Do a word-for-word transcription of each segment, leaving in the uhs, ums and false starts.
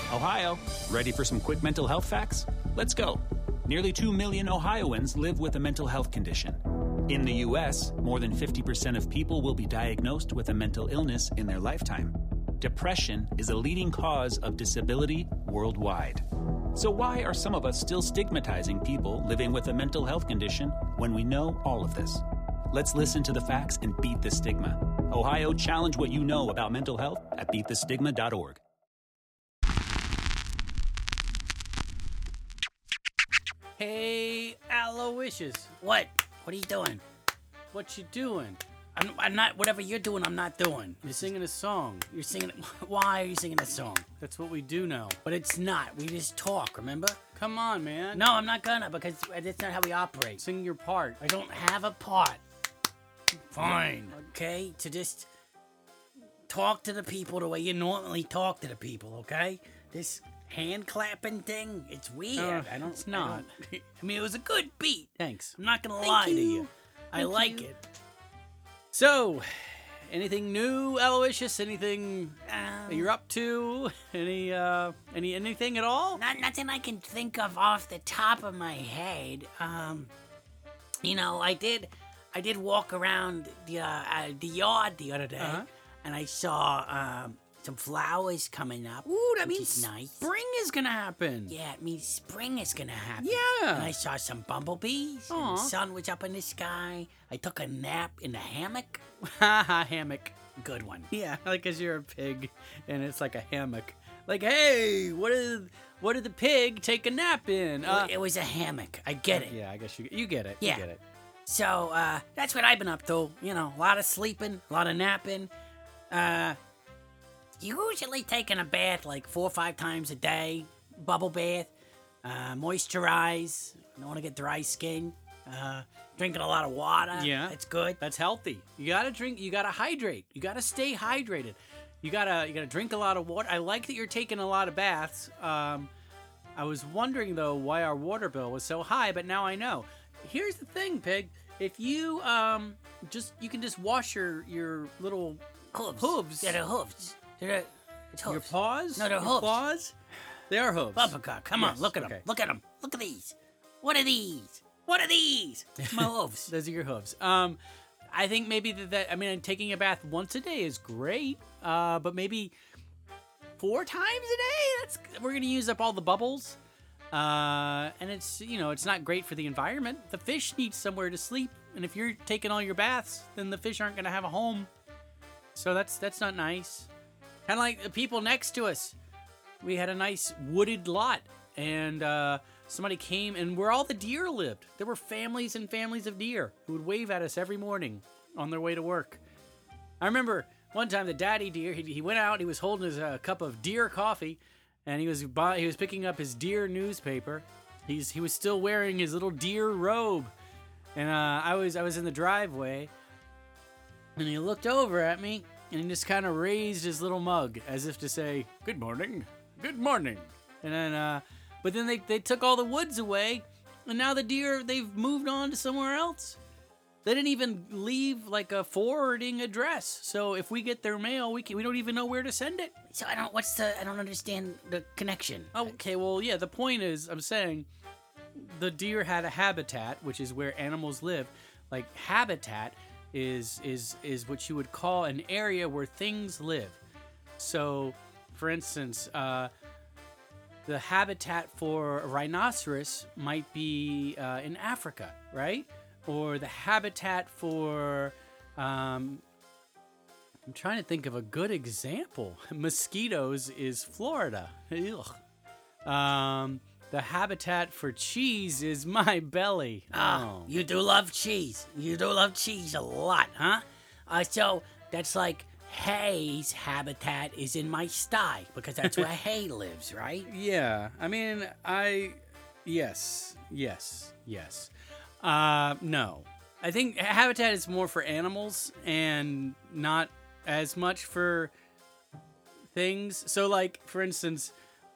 Ohio, ready for some quick mental health facts? Let's go. Nearly two million Ohioans live with a mental health condition. In the U S, more than fifty percent of people will be diagnosed with a mental illness in their lifetime. Depression is a leading cause of disability worldwide. So why are some of us still stigmatizing people living with a mental health condition when we know all of this? Let's listen to the facts and beat the stigma. Ohio, challenge what you know about mental health at beat the stigma dot org. Hey, Aloysius. What? What are you doing? What you doing? I'm, I'm not, whatever you're doing, I'm not doing. You're singing a song. You're singing, why are you singing a song? That's what we do now. But it's not, we just talk, remember? Come on, man. No, I'm not gonna, because that's not how we operate. Sing your part. I don't have a part. Fine. Okay, to just talk to the people the way you normally talk to the people, okay? This hand clapping thing, it's weird. Uh, I don't, it's not. I, don't- I mean, it was a good beat. Thanks. I'm not gonna Thank lie to you. you. I Thank like you. it. So, anything new, Aloysius? Anything Um, that you're up to? Any, uh, any, anything at all? Not nothing I can think of off the top of my head. Um, you know, I did, I did walk around the uh, uh, the yard the other day, Uh-huh. and I saw um, some flowers coming up. Ooh, that which means is nice. spring is gonna happen. Yeah, it means spring is gonna happen. Yeah. And I saw some bumblebees. And Aw. the sun was up in the sky. I took a nap in the hammock. Haha, hammock. Good one. Yeah, like 'cause you're a pig and it's like a hammock. Like, hey, what did what did the pig take a nap in? It wa- Uh, it was a hammock. I get it. Yeah, I guess you you get it. Yeah. You get it. So, uh, that's what I've been up to. You know, a lot of sleeping, a lot of napping. Uh, usually taking a bath like four or five times a day. Bubble bath. Uh, moisturize. I don't want to get dry skin. Uh, drinking a lot of water. Yeah. That's good. That's healthy. You gotta drink. You gotta hydrate. You gotta stay hydrated. You gotta you gotta drink a lot of water. I like that you're taking a lot of baths. Um, I was wondering though why our water bill was so high, but now I know. Here's the thing, pig. If you um just you can just wash your your little Hooves. hooves. Yeah, they're hooves. They're, it's hooves. your paws. No, they're your hooves. Claws. They are hooves. Bubba, come Yes, on, look at okay. them. Look at them. Look at these. What are these? What are these? It's my hooves. Those are your hooves. Um, I think maybe that, that I mean, taking a bath once a day is great. Uh, but maybe four times a day. That's we're gonna use up all the bubbles. Uh, and it's you know it's not great for the environment. The fish need somewhere to sleep, and if you're taking all your baths, then the fish aren't gonna have a home. So that's that's not nice. Kind of like the people next to us. We had a nice wooded lot, and uh, somebody came, and where all the deer lived, there were families and families of deer who would wave at us every morning on their way to work. I remember one time the daddy deer, he, he went out, he was holding his uh, cup of deer coffee, and he was buy, he was picking up his deer newspaper. He's he was still wearing his little deer robe, and uh, I was I was in the driveway, and he looked over at me, and he just kind of raised his little mug as if to say, "Good morning, good morning." And then, uh, but then they, they took all the woods away, and now the deer, they've moved on to somewhere else. They didn't even leave like a forwarding address. So if we get their mail, we can, we don't even know where to send it. So I don't. What's the? I don't understand the connection. Okay, well, yeah, the point is, I'm saying the deer had a habitat, which is where animals live. Like habitat is is is what you would call an area where things live. So, for instance, uh, the habitat for a rhinoceros might be uh, in Africa, right? Or the habitat for, um, I'm trying to think of a good example. Mosquitoes is Florida. Ugh. Um, the habitat for cheese is my belly. Ah, Oh. you do love cheese. You do love cheese a lot, huh? Uh, so that's like hay's habitat is in my sty because that's where hay lives, right? Yeah, I mean, I, yes, yes, yes. Uh, no. I think habitat is more for animals and not as much for things. So, like, for instance,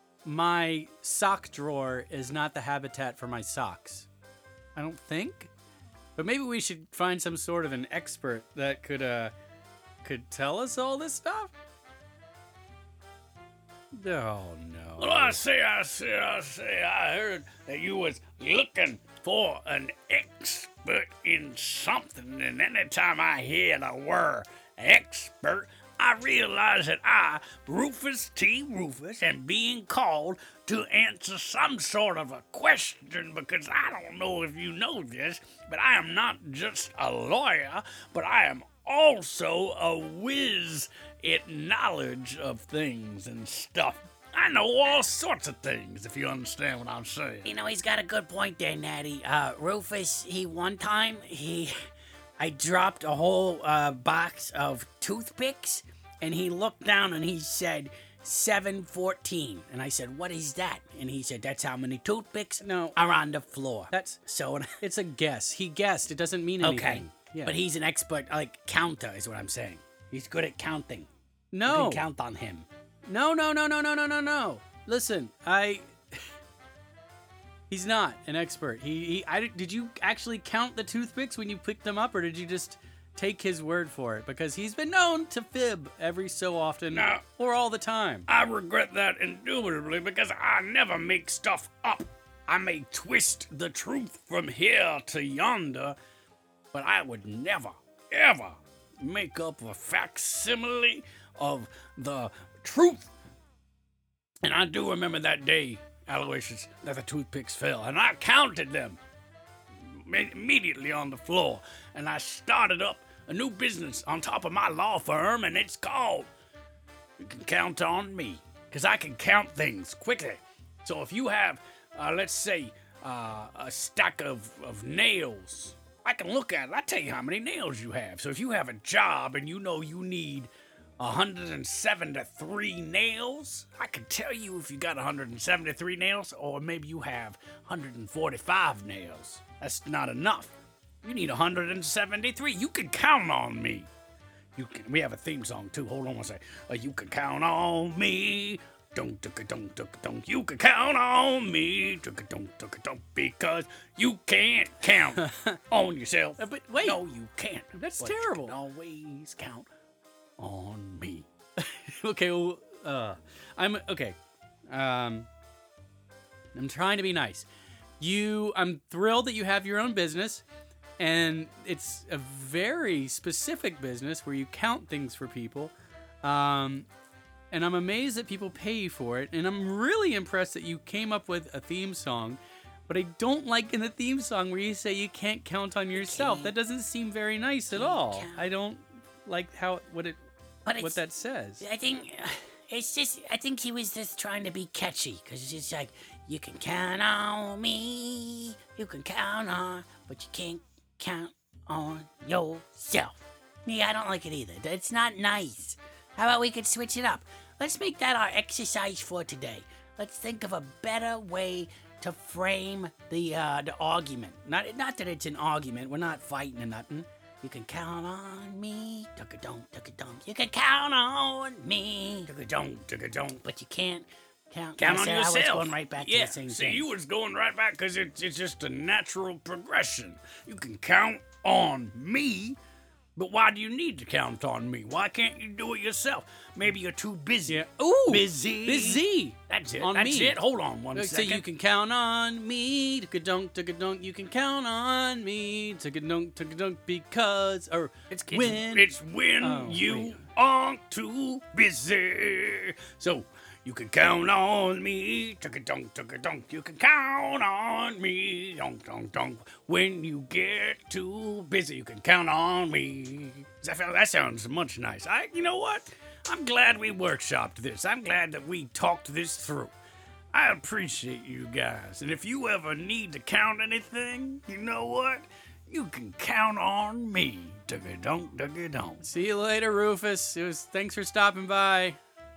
my sock drawer is not the habitat for my socks. I don't think. But maybe we should find some sort of an expert that could, uh, could tell us all this stuff. Oh no. Well, I say, I say, I say, I heard that you was looking for an expert in something, and anytime I hear the word expert, I realize that I, Rufus T. Rufus, am being called to answer some sort of a question, because I don't know if you know this, but I am not just a lawyer, but I am also a whiz at knowledge of things and stuff. I know all sorts of things, if you understand what I'm saying. You know, he's got a good point there, Natty. Uh, Rufus, he one time, he... I dropped a whole uh, box of toothpicks, and he looked down and he said, seven fourteen. And I said, what is that? And he said, that's how many toothpicks No. are on the floor. That's So, it's a guess. He guessed. It doesn't mean anything. okay. Yeah. But he's an expert, like, counter is what I'm saying. He's good at counting. You no. can count on him. No, no, no, no, no, no, no, no. Listen, I. He's not an expert. He, he I did you actually count the toothpicks when you picked them up, or did you just take his word for it? Because he's been known to fib every so often, No. or all the time. I regret that indubitably, because I never make stuff up. I may twist the truth from here to yonder, but I would never, ever make up a facsimile of the truth. And I do remember that day, Aloysius, that the toothpicks fell, and I counted them im- immediately on the floor, and I started up a new business on top of my law firm, and it's called You Can Count on Me, because I can count things quickly. So if you have, uh, let's say, uh, a stack of, of nails, I can look at it. I tell you how many nails you have. So if you have a job and you know you need one hundred seventy-three nails, I can tell you if you got one hundred seventy-three nails, or maybe you have one hundred forty-five nails. That's not enough. You need one hundred seventy-three. You can count on me. You can. We have a theme song too. Hold on one second. Uh, you can count on me. Don't don't don't don't don't. You can count on me. Don't don't don't don't. Because you can't count on yourself. Uh, but wait. no, you can't. That's But you terrible. can always count on me. Okay, well, uh, I'm okay. Um, I'm trying to be nice. You, I'm thrilled that you have your own business, and it's a very specific business where you count things for people. Um, and I'm amazed that people pay you for it, and I'm really impressed that you came up with a theme song. But I don't like in the theme song where you say you can't count on yourself. Can't- That doesn't seem very nice at can't all. count. I don't like how what it But what it's, that says. I think uh, it's just. I think he was just trying to be catchy, because it's just like, you can count on me, you can count on, but you can't count on yourself. Yeah, I don't like it either. It's not nice. How about we could switch it up? Let's make that our exercise for today. Let's think of a better way to frame the uh, the argument. Not not that it's an argument. We're not fighting or nothing. You can count on me, duck-a-dunk, duck-a-dunk. You can count on me, Don't don't don't. but you can't count, Count on I yourself. was going right back yeah. to the same See, thing. you was going right back because it's it's just a natural progression. You can count on me, but why do you need to count on me? Why can't you do it yourself? Maybe you're too busy. Yeah. Ooh, busy. busy. That's it. On That's me. it. Hold on one So second. you can count on me, dunk, dunk. You can count on me, dunk, dunk, because or It's, it's, when. it's when Oh, you wait. aren't too busy. So you can count on me, dunk, dunk, dunk. You can count on me, dunk, dunk, dunk. When you get too busy, you can count on me. That, that sounds much nice. I, you know what? I'm glad we workshopped this. I'm glad that we talked this through. I appreciate you guys. And if you ever need to count anything, you know what? You can count on me. Dugga-dunk, dugga-dunk. See you later, Rufus. It was thanks for stopping by.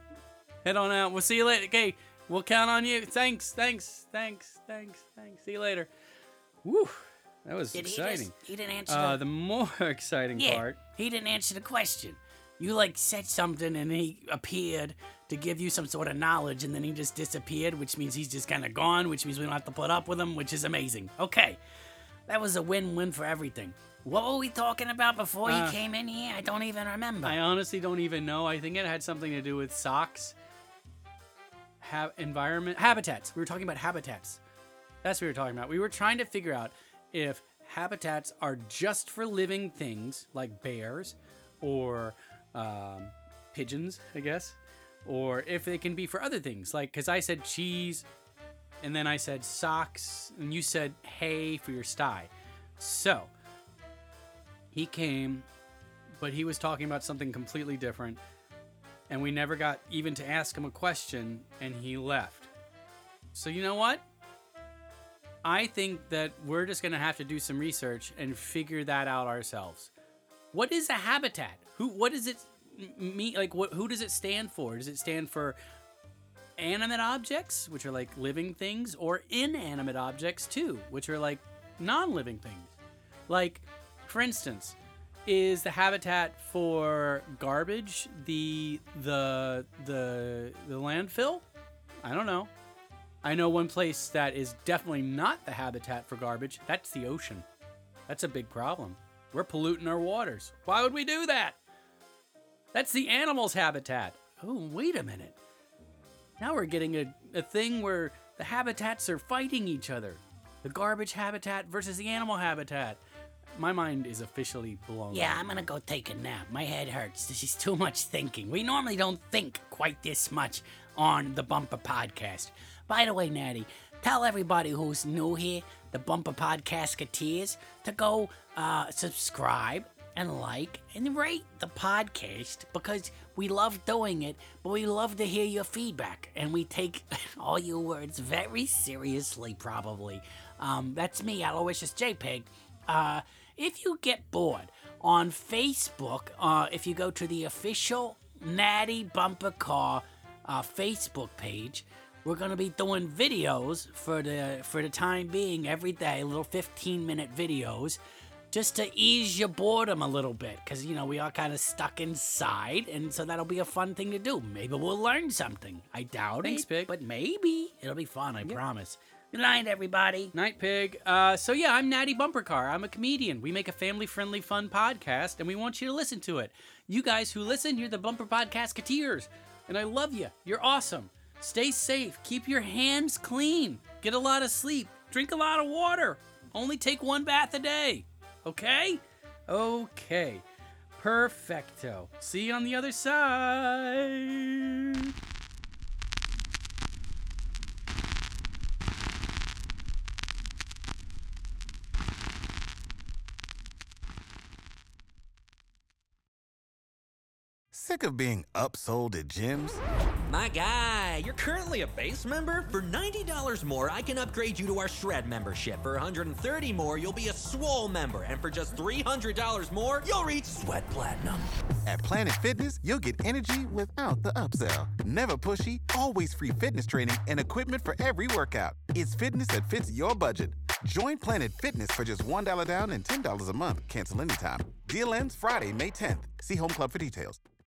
Head on out. We'll see you later. Okay, we'll count on you. Thanks, thanks, thanks, thanks, thanks. See you later. Woo, that was Did he, exciting. just, he didn't answer Uh, the... the more exciting Yeah, part. he didn't answer the question. You, like, said something, and he appeared to give you some sort of knowledge, and then he just disappeared, which means he's just kind of gone, which means we don't have to put up with him, which is amazing. Okay, that was a win-win for everything. What were we talking about before Uh, you came in here? I don't even remember. I honestly don't even know. I think it had something to do with socks. have environment habitats. We were talking about habitats. That's what we were talking about. We were trying to figure out if habitats are just for living things like bears or um, pigeons, I guess, or if they can be for other things. Like, because I said cheese, and then I said socks, and you said hay for your sty. So he came, but he was talking about something completely different, and we never got even to ask him a question, and he left. So you know what? I think that we're just going to have to do some research and figure that out ourselves. What is a habitat? Who? What does it mean? Like, what? Who does it stand for? Does it stand for animate objects, which are like living things, or inanimate objects too, which are like non-living things? Like, for instance, is the habitat for garbage the the the the landfill? I don't know. I know one place that is definitely not the habitat for garbage. That's the ocean. That's a big problem. We're polluting our waters. Why would we do that? That's the animals' habitat. Oh, wait a minute. Now we're getting a, a thing where the habitats are fighting each other. The garbage habitat versus the animal habitat. My mind is officially blown. Yeah, I'm gonna go take a nap. My head hurts. This is too much thinking. We normally don't think quite this much on the Bumper Podcast. By the way, Natty, tell everybody who's new here, the Bumper Podcastketeers, to go uh, subscribe and like and rate the podcast, because we love doing it, but we love to hear your feedback, and we take all your words very seriously, probably. Um, that's me, Aloysius JPEG. Uh, if you get bored, on Facebook, uh, if you go to the official Natty Bumper Car uh, Facebook page, we're gonna be doing videos for the for the time being every day, little fifteen minute videos, just to ease your boredom a little bit, because you know we are kind of stuck inside, and so that'll be a fun thing to do. Maybe we'll learn something. I doubt Thanks, it, Pig. but maybe it'll be fun. I promise. Good night, everybody. Night, Pig. Uh, so yeah, I'm Natty Bumper Car. I'm a comedian. We make a family-friendly, fun podcast, and we want you to listen to it. You guys who listen, you're the Bumper Podcastketeers, and I love you. You're awesome. Stay safe. Keep your hands clean. Get a lot of sleep. Drink a lot of water. Only take one bath a day. Okay? Okay. Perfecto. See you on the other side. Sick of being upsold at gyms? My guy, you're currently a base member? For ninety dollars more, I can upgrade you to our Shred membership. For one hundred thirty dollars more, you'll be a Swole member. And for just three hundred dollars more, you'll reach Sweat Platinum. At Planet Fitness, you'll get energy without the upsell. Never pushy, always free fitness training and equipment for every workout. It's fitness that fits your budget. Join Planet Fitness for just one dollar down and ten dollars a month. Cancel anytime. Deal ends Friday, May tenth. See Home Club for details.